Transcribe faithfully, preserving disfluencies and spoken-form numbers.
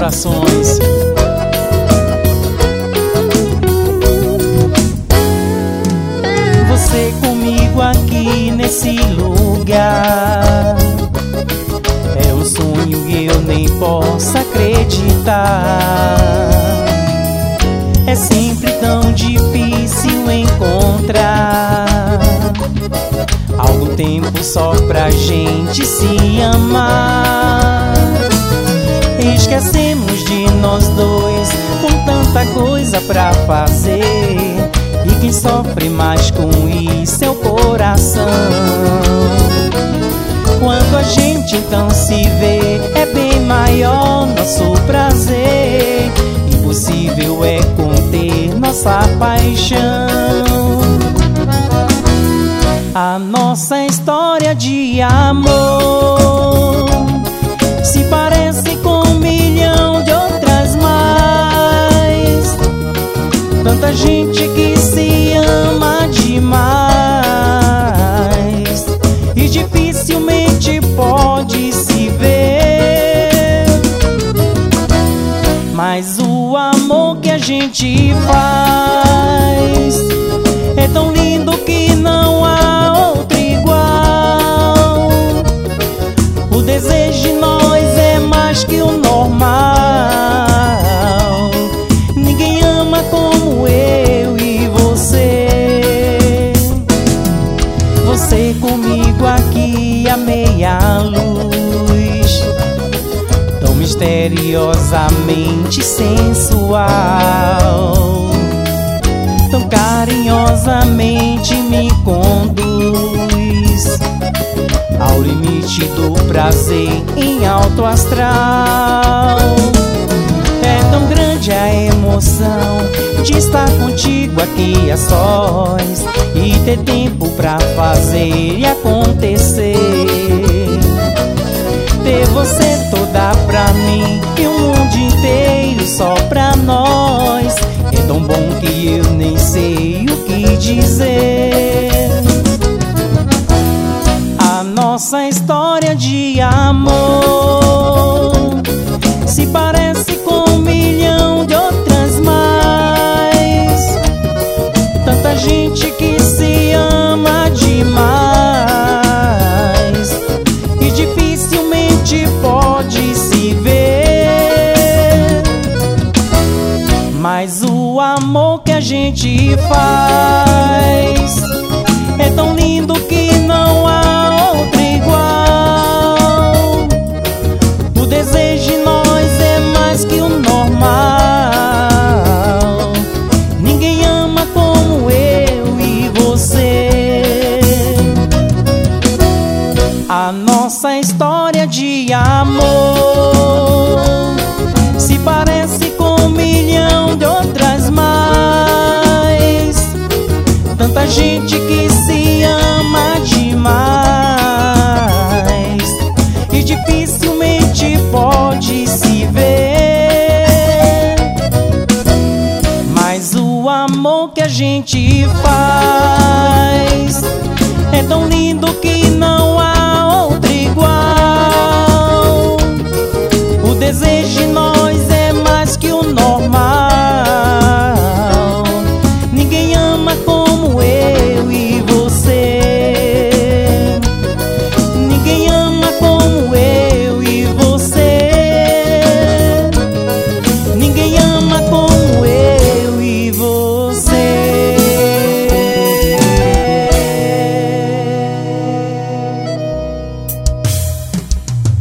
corações. Você comigo aqui nesse lugar é o sonho que eu nem posso acreditar. É sempre tão difícil encontrar algum tempo só pra gente se amar. Esquecemos de nós dois com tanta coisa pra fazer, e quem sofre mais com isso é o coração. Quando a gente então se vê, é bem maior nosso prazer. Impossível é conter nossa paixão. A nossa história de amor se parece com um milhão de outras mais. Tanta gente que se ama demais e dificilmente pode se ver. Mas o amor que a gente faz é tão lindo que não há outro igual. O desejo de nós é mais que o normal. Ninguém ama como eu e você. Você comigo aqui a meia luz, tão misteriosamente sensual, tão carinhosamente me conduz ao limite do prazer em alto astral. É tão grande a emoção de estar contigo aqui a sós e ter tempo pra fazer e acontecer. Ter você toda pra mim e o mundo inteiro só pra nós. É tão bom que eu nem sei o que dizer. A nossa história de amor se parece com um milhão de outras mais. Tanta gente que se ama demais e dificilmente pode se ver. Mas o amor que a gente faz é tão lindo que não há outro igual. O desejo de nós é mais que o normal. Ninguém ama como eu e você. A nossa história de amor se parece com um milhão de outras mais. Tanta gente que se ama demais e dificilmente pode se ver. Mas o amor que a gente faz é tão lindo que